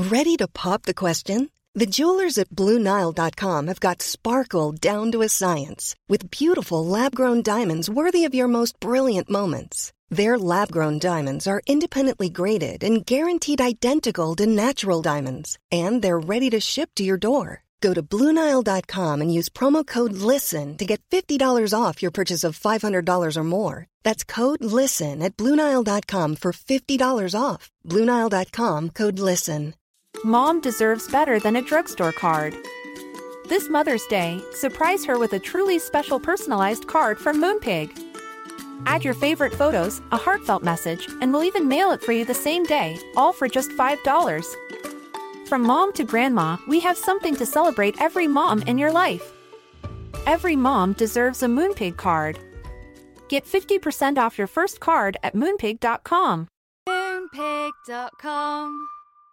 Ready to pop the question? The jewelers at BlueNile.com have got sparkle down to a science with beautiful lab-grown diamonds worthy of your most brilliant moments. Their lab-grown diamonds are independently graded and guaranteed identical to natural diamonds, and they're ready to ship to your door. Go to BlueNile.com and use promo code LISTEN to get $50 off your purchase of $500 or more. That's code LISTEN at BlueNile.com for $50 off. BlueNile.com, code LISTEN. Mom deserves better than a drugstore card. This Mother's Day, surprise her with a truly special personalized card from Moonpig. Add your favorite photos, a heartfelt message, and we'll even mail it for you the same day, all for just $5. From mom to grandma, we have something to celebrate every mom in your life. Every mom deserves a Moonpig card. Get 50% off your first card at Moonpig.com. Moonpig.com.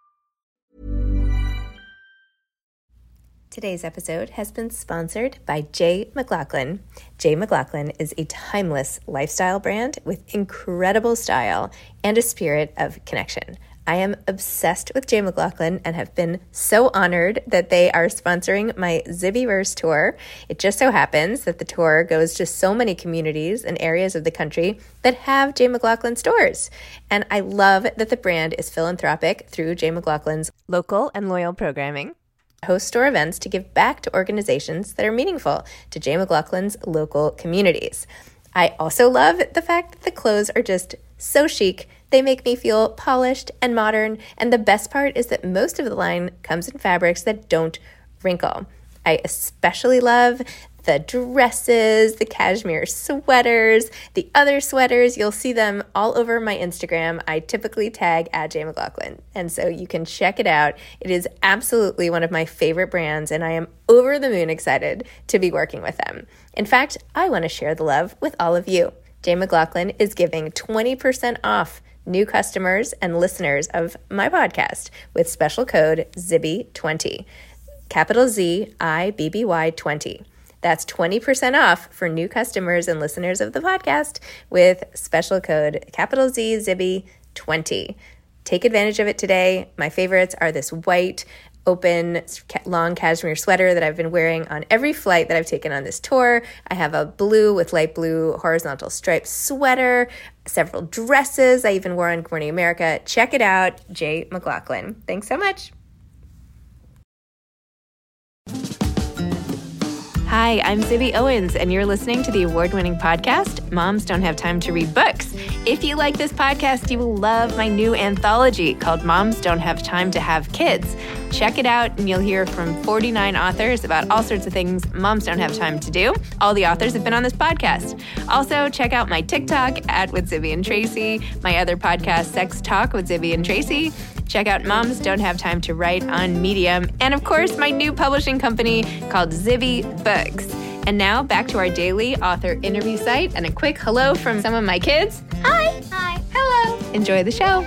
Today's episode has been sponsored by J. McLaughlin. J. McLaughlin is a timeless lifestyle brand with incredible style and a spirit of connection. I am obsessed with J. McLaughlin and have been so honored that they are sponsoring my Zibbyverse tour. It just so happens that the tour goes to so many communities and areas of the country that have J. McLaughlin stores. And I love that the brand is philanthropic through J. McLaughlin's local and loyal programming. Host store events to give back to organizations that are meaningful to J. McLaughlin's local communities. I also love the fact that the clothes are just so chic. They make me feel polished and modern, and the best part is that most of the line comes in fabrics that don't wrinkle. I especially love the dresses, the cashmere sweaters, the other sweaters. You'll see them all over my Instagram. I typically tag at J. McLaughlin, and so you can check it out. It is absolutely one of my favorite brands, and I am over the moon excited to be working with them. In fact, I want to share the love with all of you. J. McLaughlin is giving 20% off new customers and listeners of my podcast with special code ZIBBY20, capital ZIBBY 20. That's 20% off for new customers and listeners of the podcast with special code capital Z ZIBBY20. Take advantage of it today. My favorites are this white, open, long cashmere sweater that I've been wearing on every flight that I've taken on this tour. I have a blue with light blue horizontal striped sweater, several dresses I even wore on Good Morning America. Check it out, J. McLaughlin. Thanks so much. Hi, I'm Zibby Owens, and you're listening to the award-winning podcast, Moms Don't Have Time to Read Books. If you like this podcast, you will love my new anthology called Moms Don't Have Time to Have Kids. Check it out, and you'll hear from 49 authors about all sorts of things moms don't have time to do. All the authors have been on this podcast. Also, check out my TikTok, with Zibby and Tracy, my other podcast, Sex Talk with Zibby and Tracy. Check out Moms Don't Have Time to Write on Medium. And of course, my new publishing company called Zibby Books. And now back to our daily author interview site and a quick hello from some of my kids. Hi. Hi. Hello. Enjoy the show.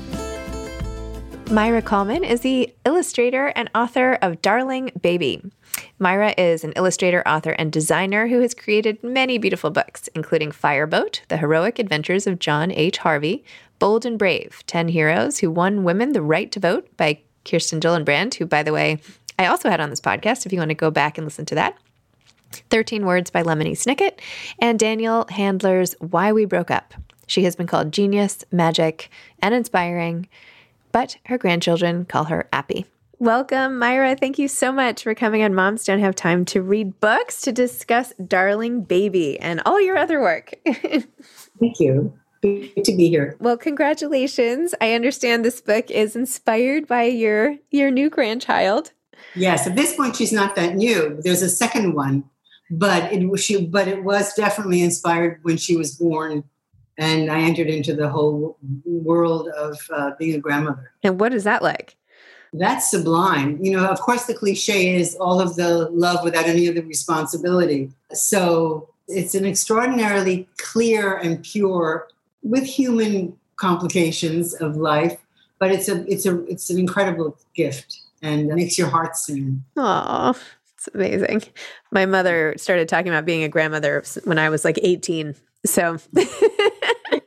Myra Coleman is the illustrator and author of Darling Baby. Myra is an illustrator, author, and designer who has created many beautiful books, including Fireboat, The Heroic Adventures of John H. Harvey, Bold and Brave, 10 Heroes Who Won Women the Right to Vote by Kirsten Gillibrand, who, by the way, I also had on this podcast if you want to go back and listen to that. 13 Words by Lemony Snicket, and Danielle Handler's Why We Broke Up. She has been called genius, magic, and inspiring, but her grandchildren call her Appy. Welcome, Myra. Thank you so much for coming on Moms Don't Have Time to Read Books to discuss Darling Baby and all your other work. Thank you. Good to be here. Well, congratulations. I understand this book is inspired by your new grandchild. Yes, at this point, she's not that new. There's a second one, but it was definitely inspired when she was born, and I entered into the whole world of being a grandmother. And what is that like? That's sublime. You know, of course, the cliche is all of the love without any of the responsibility. So it's an extraordinarily clear and pure, with human complications of life, but it's an incredible gift and it makes your heart sing. Oh, it's amazing. My mother started talking about being a grandmother when I was like 18. So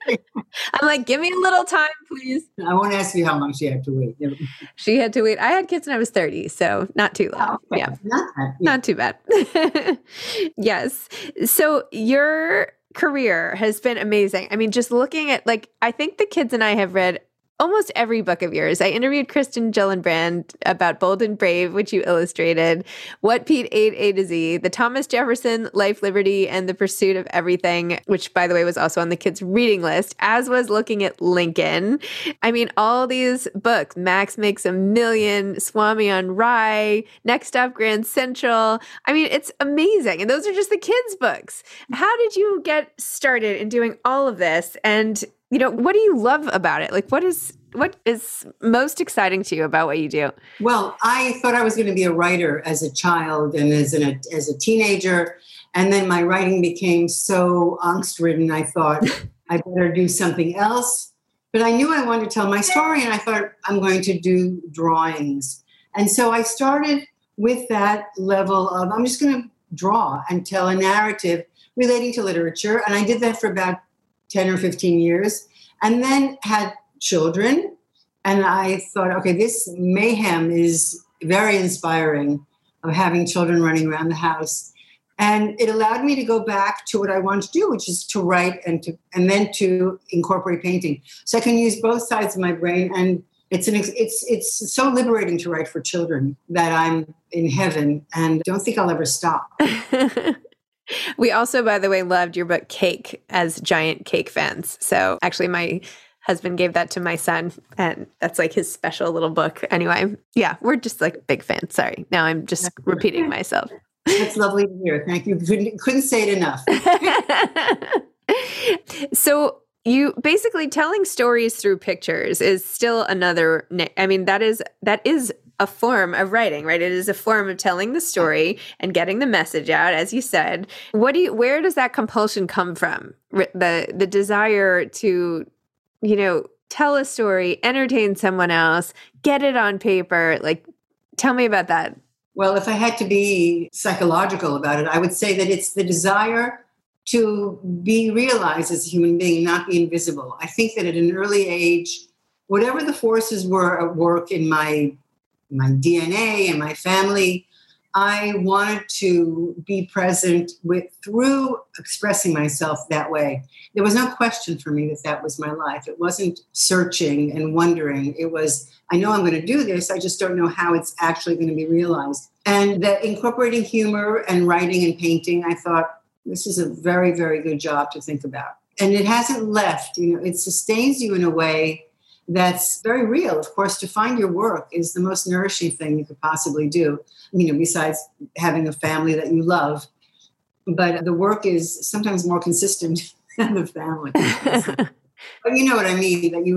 I'm like, give me a little time, please. I won't ask you how long she had to wait. She had to wait. I had kids when I was 30, so not too long. Oh, okay. Yeah. Not too bad. Yes. So your career has been amazing. I mean, just looking at I think the kids and I have read almost every book of yours. I interviewed Kristen Gillibrand about Bold and Brave, which you illustrated, What Pete Ate A to Z, the Thomas Jefferson, Life, Liberty, and the Pursuit of Everything, which, by the way, was also on the kids' reading list, as was Looking at Lincoln. I mean, all these books, Max Makes a Million, Swami on Rye, Next Stop Grand Central. I mean, it's amazing. And those are just the kids' books. How did you get started in doing all of this? And what do you love about it? What is most exciting to you about what you do? Well, I thought I was going to be a writer as a child and as a teenager. And then my writing became so angst-ridden, I thought I better do something else. But I knew I wanted to tell my story, and I thought I'm going to do drawings. And so I started with that level of, I'm just going to draw and tell a narrative relating to literature. And I did that for about 10 or 15 years, and then had children. And I thought, okay, this mayhem is very inspiring, of having children running around the house. And it allowed me to go back to what I wanted to do, which is to write and then to incorporate painting. So I can use both sides of my brain. And it's so liberating to write for children that I'm in heaven and don't think I'll ever stop. We also, by the way, loved your book Cake as giant cake fans. So actually my husband gave that to my son, and that's his special little book. Anyway, yeah, we're just big fans. Sorry. Now I'm just repeating myself. That's lovely to hear. Thank you. Couldn't say it enough. So you basically telling stories through pictures is still another, I mean, that is a form of writing, right? It is a form of telling the story and getting the message out, as you said. Where does that compulsion come from? The desire to, tell a story, entertain someone else, get it on paper. Tell me about that. Well, if I had to be psychological about it, I would say that it's the desire to be realized as a human being, not be invisible. I think that at an early age, whatever the forces were at work in my DNA and my family, I wanted to be present through expressing myself that way. There was no question for me that was my life. It wasn't searching and wondering. It was, I know I'm going to do this. I just don't know how it's actually going to be realized. And that incorporating humor and writing and painting, I thought this is a very, very good job to think about. And it hasn't left. It sustains you in a way that's very real. Of course, to find your work is the most nourishing thing you could possibly do, besides having a family that you love. But the work is sometimes more consistent than the family. But you know what I mean, that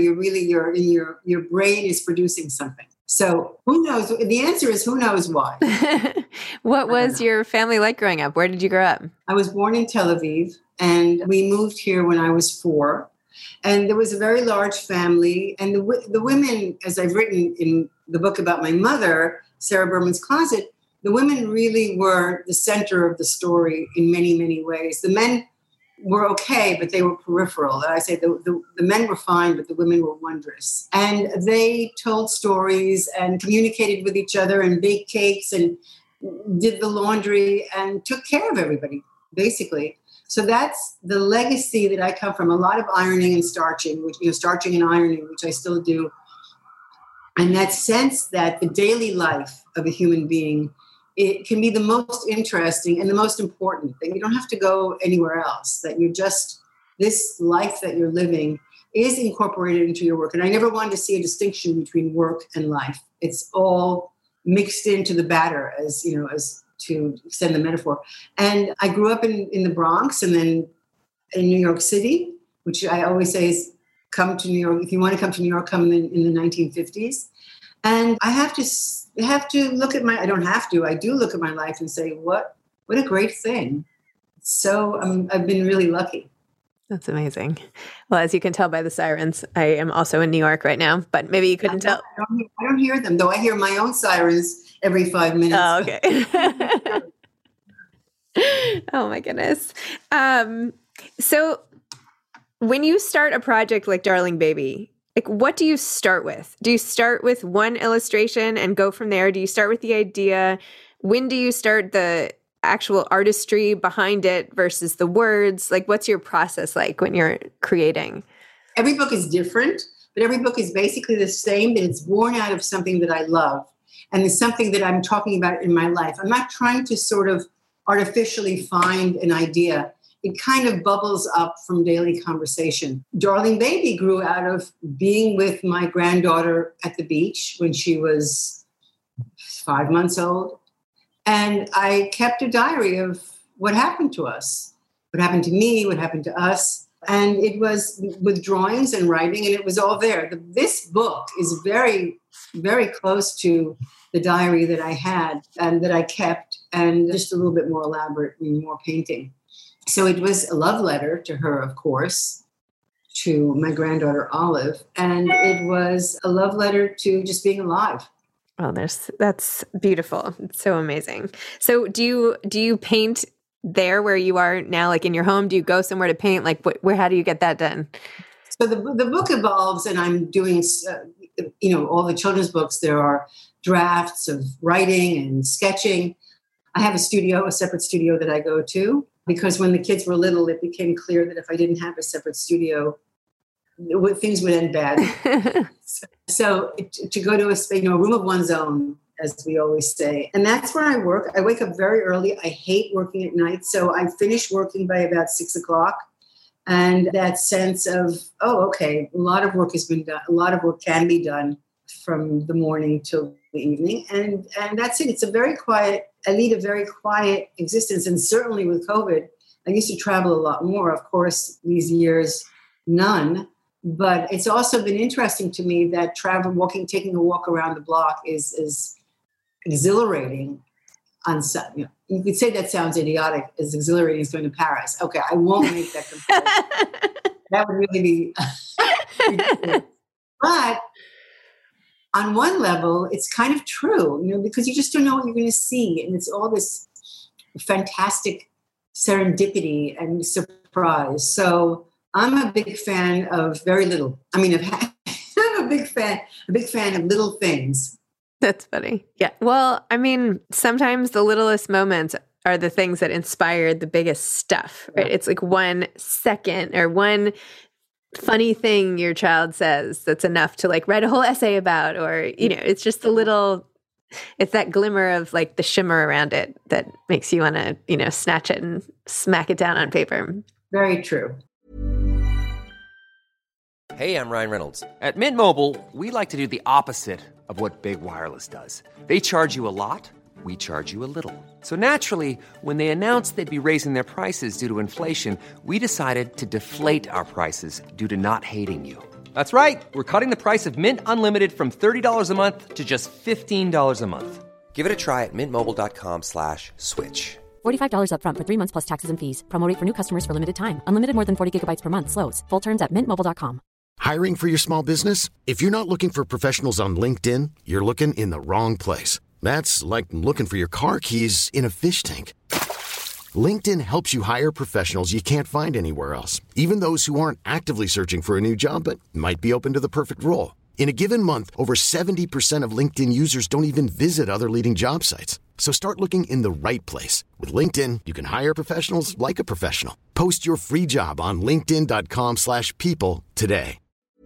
your brain is producing something. So who knows? The answer is who knows why. What was your family like growing up? Where did you grow up? I was born in Tel Aviv, and we moved here when I was 4. And there was a very large family. And the women, as I've written in the book about my mother, Sarah Berman's Closet, the women really were the center of the story in many, many ways. The men were okay, but they were peripheral. I say the men were fine, but the women were wondrous. And they told stories and communicated with each other and baked cakes and did the laundry and took care of everybody, basically. So that's the legacy that I come from. A lot of ironing and starching, starching and ironing, which I still do. And that sense that the daily life of a human being, it can be the most interesting and the most important thing. You don't have to go anywhere else, that this life that you're living is incorporated into your work. And I never wanted to see a distinction between work and life. It's all mixed into the batter, as to extend the metaphor. And I grew up in the Bronx and then in New York City, which I always say is come to New York. If you want to come to New York, come in the 1950s. And I have to look at I do look at my life and say, what a great thing. So I've been really lucky. That's amazing. Well, as you can tell by the sirens, I am also in New York right now, but maybe you couldn't tell. I don't hear them, though. I hear my own sirens every 5 minutes. Oh, okay. Oh, my goodness. So When you start a project like Darling Baby, like what do you start with? Do you start with one illustration and go from there? Do you start with the idea? When do you start the actual artistry behind it versus the words? Like, what's your process like when you're creating? Every book is different, but every book is basically the same, but it's born out of something that I love. And it's something that I'm talking about in my life. I'm not trying to sort of artificially find an idea. It kind of bubbles up from daily conversation. Darling Baby grew out of being with my granddaughter at the beach when she was 5 months old. And I kept a diary of what happened to us, what happened to me, what happened to us. And it was with drawings and writing, and it was all there. This book is very, very close to the diary that I had and that I kept, and just a little bit more elaborate and more painting. So it was a love letter to her, of course, to my granddaughter Olive, and it was a love letter to just being alive. Oh, that's beautiful. It's so amazing. So do you paint there where you are now, like in your home? Do you go somewhere to paint? Like how do you get that done? So the book evolves, and I'm doing, all the children's books. There are drafts of writing and sketching. I have a separate studio that I go to, because when the kids were little, it became clear that if I didn't have a separate studio, things would end bad. So to go to a room of one's own, as we always say. And that's where I work. I wake up very early. I hate working at night. So I finish working by about 6 o'clock. And that sense of, okay, a lot of work has been done. A lot of work can be done from the morning till the evening. And that's it. It's I lead a very quiet existence. And certainly with COVID, I used to travel a lot more. Of course, these years, none. But it's also been interesting to me that taking a walk around the block is exhilarating. You could say that sounds idiotic, as exhilarating as going to Paris. Okay, I won't make that comparison. That would really be ridiculous. But on one level, it's kind of true, because you just don't know what you're going to see. And it's all this fantastic serendipity and surprise. So I'm a big fan of very little. I'm a big fan of little things. That's funny. Yeah. Well, sometimes the littlest moments are the things that inspire the biggest stuff, right? Yeah. It's like 1 second or one funny thing your child says that's enough to like write a whole essay about, or, it's just it's that glimmer of like the shimmer around it that makes you want to, snatch it and smack it down on paper. Very true. Hey, I'm Ryan Reynolds. At Mint Mobile, we like to do the opposite of what Big Wireless does. They charge you a lot, we charge you a little. So naturally, when they announced they'd be raising their prices due to inflation, we decided to deflate our prices due to not hating you. That's right. We're cutting the price of Mint Unlimited from $30 a month to just $15 a month. Give it a try at mintmobile.com/switch. $45 up front for 3 months plus taxes and fees. Promo rate for new customers for limited time. Unlimited more than 40 gigabytes per month slows. Full terms at mintmobile.com. Hiring for your small business? If you're not looking for professionals on LinkedIn, you're looking in the wrong place. That's like looking for your car keys in a fish tank. LinkedIn helps you hire professionals you can't find anywhere else, even those who aren't actively searching for a new job but might be open to the perfect role. In a given month, over 70% of LinkedIn users don't even visit other leading job sites. So start looking in the right place. With LinkedIn, you can hire professionals like a professional. Post your free job on linkedin.com/people today.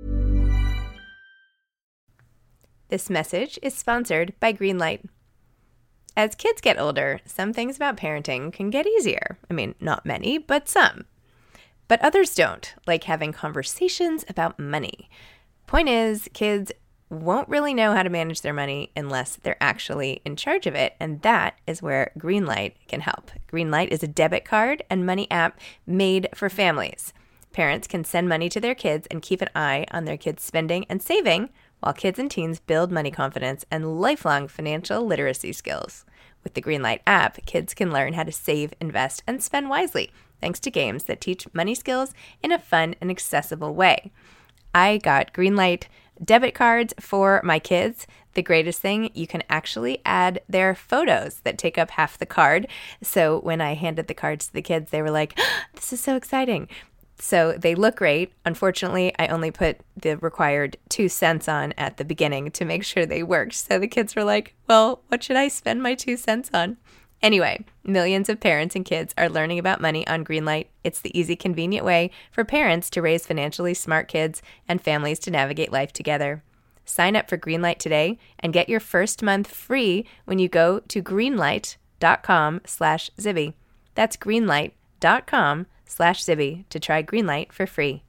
This message is sponsored by Greenlight. As kids get older, some things about parenting can get easier. Not many, but some. But others don't, like having conversations about money. Point is, kids won't really know how to manage their money unless they're actually in charge of it, and that is where Greenlight can help. Greenlight is a debit card and money app made for families. Parents can send money to their kids and keep an eye on their kids' spending and saving, while kids and teens build money confidence and lifelong financial literacy skills. With the Greenlight app, kids can learn how to save, invest, and spend wisely, thanks to games that teach money skills in a fun and accessible way. I got Greenlight debit cards for my kids. The greatest thing, you can actually add their photos that take up half the card. So when I handed the cards to the kids, they were like, "This is so exciting." So they look great. Unfortunately, I only put the required 2 cents on at the beginning to make sure they worked. So the kids were like, well, what should I spend my 2 cents on? Anyway, millions of parents and kids are learning about money on Greenlight. It's the easy, convenient way for parents to raise financially smart kids and families to navigate life together. Sign up for Greenlight today and get your first month free when you go to greenlight.com/Zibby. That's greenlight.com/Zibby to try Greenlight for free.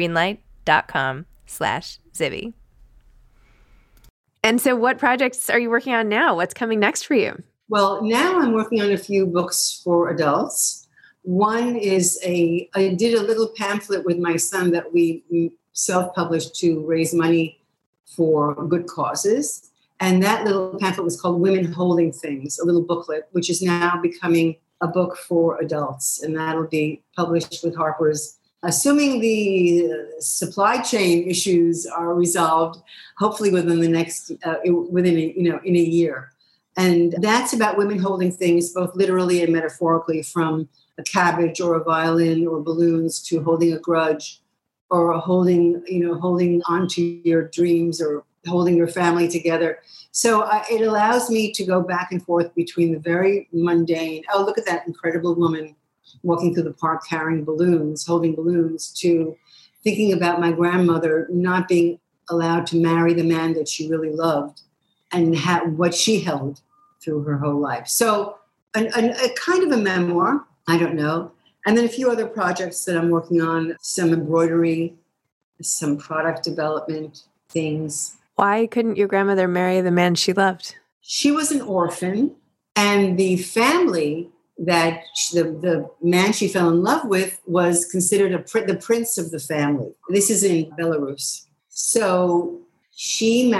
Greenlight.com/Zibby. And so what projects are you working on now? What's coming next for you? Well, now I'm working on a few books for adults. One is I did a little pamphlet with my son that we self-published to raise money for good causes. And that little pamphlet was called Women Holding Things, a little booklet, which is now becoming a book for adults. And that'll be published with Harper's, assuming the supply chain issues are resolved, hopefully within the next, in a year. And that's about women holding things, both literally and metaphorically, from a cabbage or a violin or balloons to holding a grudge, or holding onto your dreams, or holding your family together. So it allows me to go back and forth between the very mundane, oh, look at that incredible woman walking through the park carrying balloons, holding balloons, to thinking about my grandmother not being allowed to marry the man that she really loved and what she held through her whole life. So a kind of a memoir, I don't know. And then a few other projects that I'm working on, some embroidery, some product development things. Why couldn't your grandmother marry the man she loved? She was an orphan, and the family that the man she fell in love with was considered the prince of the family. This is in Belarus. So she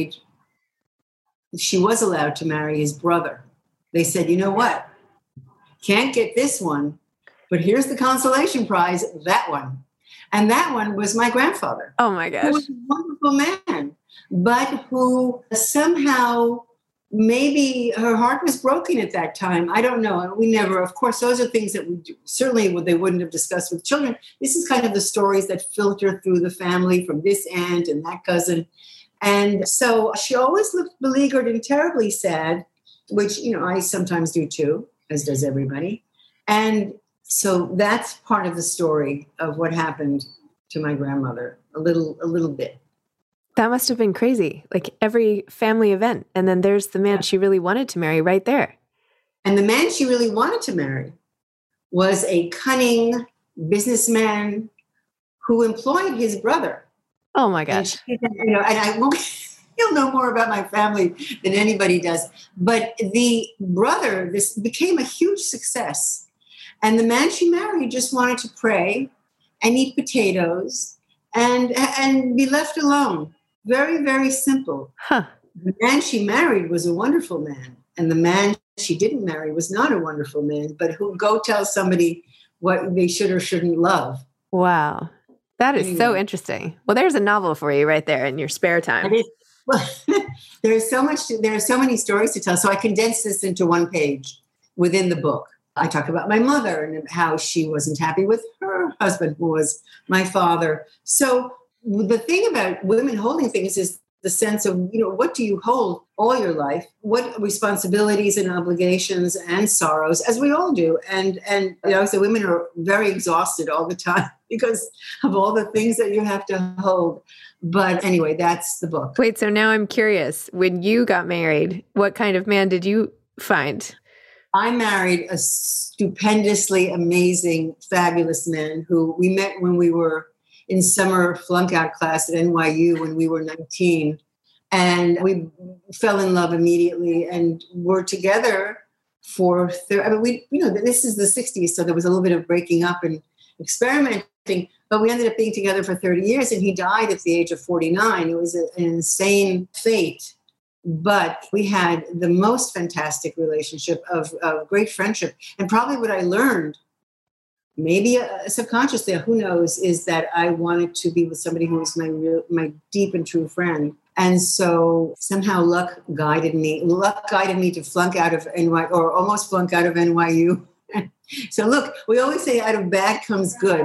was allowed to marry his brother. They said, you know what? Can't get this one, but here's the consolation prize, that one. And that one was my grandfather. Oh my gosh. Who was a wonderful man, but who somehow, maybe her heart was broken at that time. I don't know. We never, of course, those are things that they wouldn't have discussed with children. This is kind of the stories that filter through the family from this aunt and that cousin. And so she always looked beleaguered and terribly sad, which, I sometimes do too, as does everybody. And so that's part of the story of what happened to my grandmother, a little bit. That must have been crazy. Like every family event. And then there's the man she really wanted to marry right there. And the man she really wanted to marry was a cunning businessman who employed his brother. Oh my gosh. You'll know more about my family than anybody does. But the brother, this became a huge success. And the man she married just wanted to pray and eat potatoes and be left alone. Very, very simple. Huh. The man she married was a wonderful man. And the man she didn't marry was not a wonderful man, but who go tell somebody what they should or shouldn't love. Wow. That is so interesting. Well, there's a novel for you right there in your spare time. There are so many stories to tell. So I condensed this into one page within the book. I talk about my mother and how she wasn't happy with her husband, who was my father. So the thing about women holding things is the sense of, what do you hold all your life? What responsibilities and obligations and sorrows, as we all do. And so women are very exhausted all the time because of all the things that you have to hold. But anyway, that's the book. Wait, so now I'm curious. When you got married, what kind of man did you find? I married a stupendously amazing, fabulous man who we met when we were in summer flunk-out class at NYU when we were 19. And we fell in love immediately and were together for, this is the 60s, so there was a little bit of breaking up and experimenting, but we ended up being together for 30 years and he died at the age of 49. It was an insane fate. But we had the most fantastic relationship of great friendship. And probably what I learned, maybe subconsciously, who knows, is that I wanted to be with somebody who was my deep and true friend. And so somehow luck guided me to flunk out of NYU, or almost flunk out of NYU. So look, we always say out of bad comes good.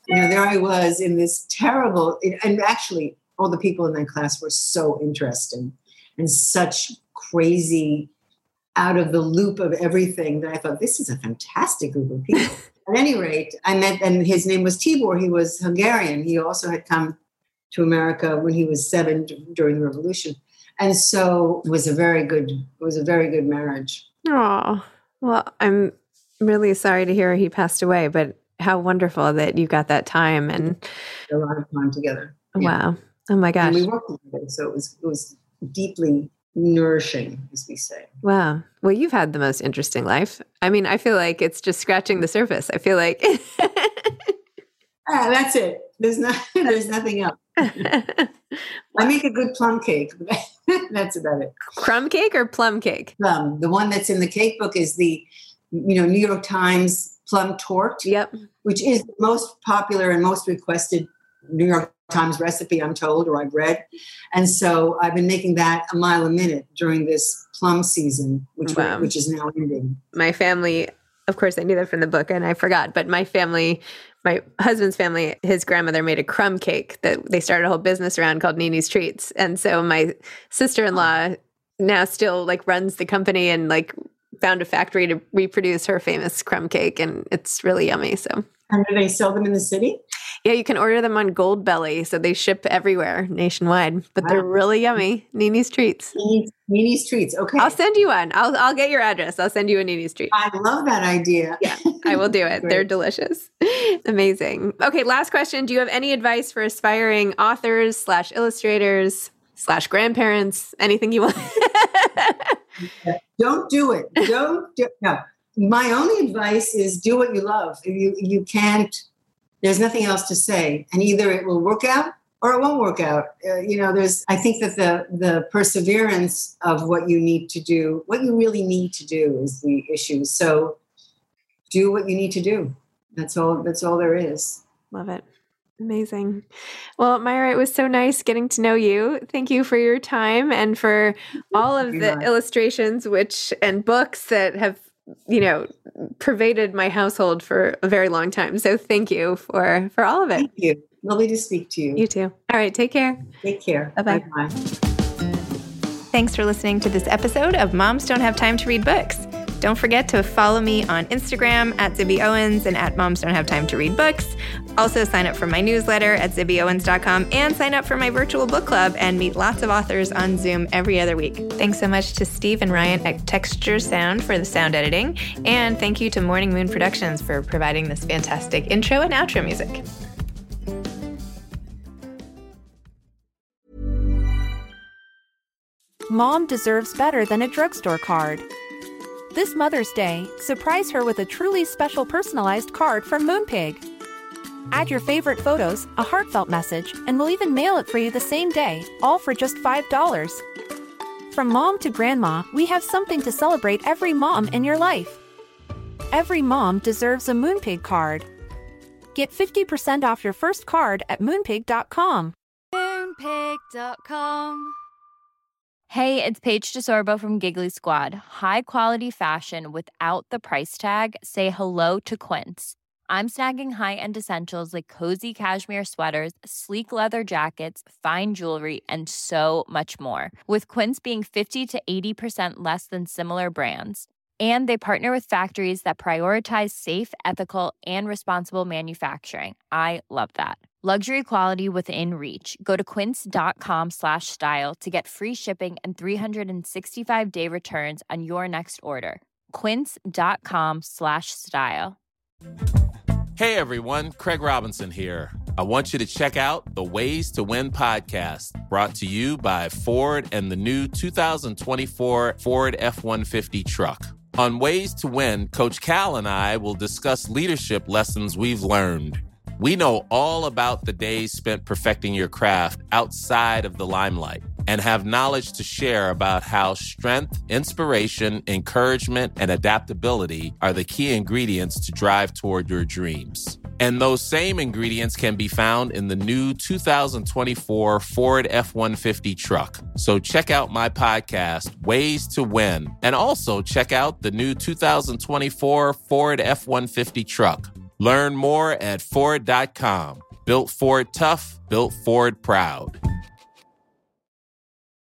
There I was in this terrible, and actually all the people in that class were so interesting and such crazy, out of the loop of everything that I thought, this is a fantastic group of people. At any rate, I met, and his name was Tibor. He was Hungarian. He also had come to America when he was 7 during the revolution. And so it was a very good marriage. Oh, well, I'm really sorry to hear he passed away, but how wonderful that you got that time and a lot of time together. Wow. Oh my gosh. And we worked together, so it was deeply nourishing, as we say. Wow. Well, you've had the most interesting life. I mean, I feel like it's just scratching the surface. I feel like that's it. There's nothing else. I make a good plum cake. That's about it. Crumb cake or plum cake? Plum. The one that's in the cake book is the, New York Times plum torte. Yep. Which is the most popular and most requested New York Times recipe, I'm told, or I've read. And so I've been making that a mile a minute during this plum season, which is now ending. My family, of course, I knew that from the book and I forgot, but my husband's family, his grandmother made a crumb cake that they started a whole business around called Nini's Treats. And so my sister-in-law now still runs the company and found a factory to reproduce her famous crumb cake, and it's really yummy. So, and do they sell them in the city? Yeah, you can order them on Goldbelly, so they ship everywhere nationwide. But They're really yummy. Nini's Treats. Nini's Treats. Okay, I'll send you one. I'll get your address. I'll send you a Nini's Treat. I love that idea. Yeah, I will do it. They're delicious. Amazing. Okay, last question. Do you have any advice for aspiring authors / illustrators / grandparents? Anything you want? Don't do it. No. My only advice is do what you love. You can't, there's nothing else to say. And either it will work out or it won't work out. I think that the perseverance of what you need to do, what you really need to do is the issue. So do what you need to do. That's all there is. Love it. Amazing. Well, Myra, it was so nice getting to know you. Thank you for your time and for all of the illustrations and books that have, pervaded my household for a very long time. So thank you for all of it. Thank you. Lovely to speak to you. You too. All right. Take care. Take care. Bye-bye. Bye-bye. Thanks for listening to this episode of Moms Don't Have Time to Read Books. Don't forget to follow me on Instagram at Zibby Owens and at Moms Don't Have Time to Read Books. Also sign up for my newsletter at zibbyowens.com and sign up for my virtual book club and meet lots of authors on Zoom every other week. Thanks so much to Steve and Ryan at Texture Sound for the sound editing. And thank you to Morning Moon Productions for providing this fantastic intro and outro music. Mom deserves better than a drugstore card. This Mother's Day, surprise her with a truly special personalized card from Moonpig. Add your favorite photos, a heartfelt message, and we'll even mail it for you the same day, all for just $5. From mom to grandma, we have something to celebrate every mom in your life. Every mom deserves a Moonpig card. Get 50% off your first card at moonpig.com. Moonpig.com. Hey, it's Paige DeSorbo from Giggly Squad. High quality fashion without the price tag. Say hello to Quince. I'm snagging high-end essentials like cozy cashmere sweaters, sleek leather jackets, fine jewelry, and so much more. With Quince being 50 to 80% less than similar brands. And they partner with factories that prioritize safe, ethical, and responsible manufacturing. I love that. Luxury quality within reach. Go to quince.com/style to get free shipping and 365-day returns on your next order. Quince.com/style. Hey everyone, Craig Robinson here. I want you to check out the Ways to Win podcast, brought to you by Ford and the new 2024 Ford F-150 truck. On Ways to Win, Coach Cal and I will discuss leadership lessons we've learned. We know all about the days spent perfecting your craft outside of the limelight and have knowledge to share about how strength, inspiration, encouragement, and adaptability are the key ingredients to drive toward your dreams. And those same ingredients can be found in the new 2024 Ford F-150 truck. So check out my podcast, Ways to Win, and also check out the new 2024 Ford F-150 truck. Learn more at Ford.com. Built Ford tough, built Ford proud.